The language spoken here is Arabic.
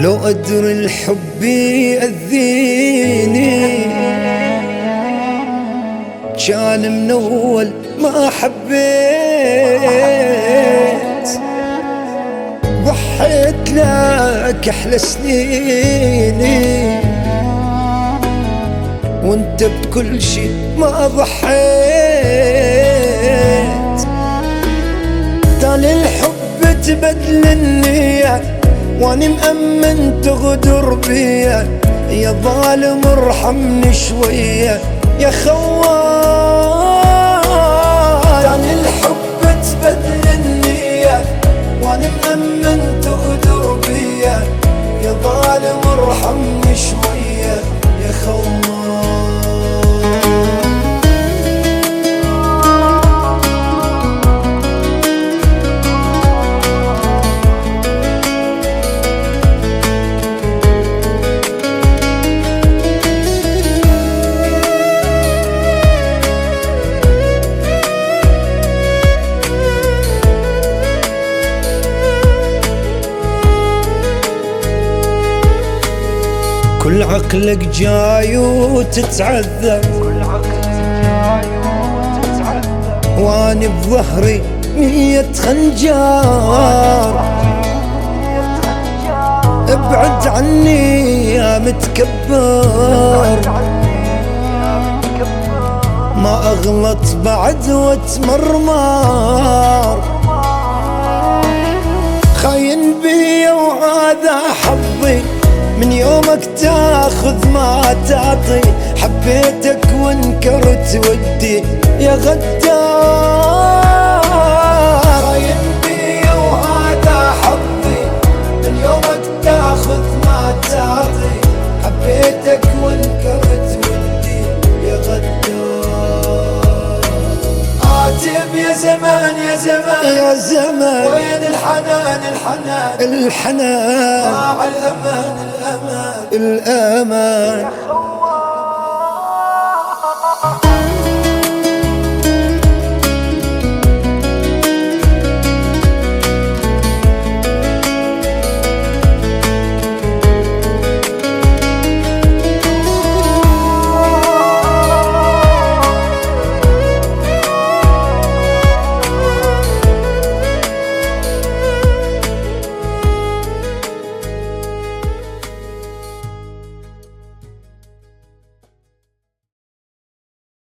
لو أدري الحب يأذيني كان من أول ما حبيت، ضحيت لك أحلى سنيني وانت بكل شي ما ضحيت. تالي الحب تبدل النية واني مأمن تغدر بيا، يا ظالم ارحمني شوية يا خوان. تالي الحب تبدل النية واني مأمن تغدر بيا، يا ظالم ارحمني شوية يا خوان. كل عقلك جاي وتتعذب، واني بظهري 100 خنجار. ابعد عني يا متكبر، ما اغلط بعد واتمرمر. خاين بيا وهذا حظي، من يومك تاخذ ما تعطي. حبيتك وانكرت ودي يا غدار. خاين بيا وهذا حظي، من يومك تاخذ ما تعطي. حبيتك وانكرت ودي يا غدار. عاتب يا زمان يا زمان يا زمان، وين الحنان الحنان الحنان؟ ضاع الأمان الأمان الأمان.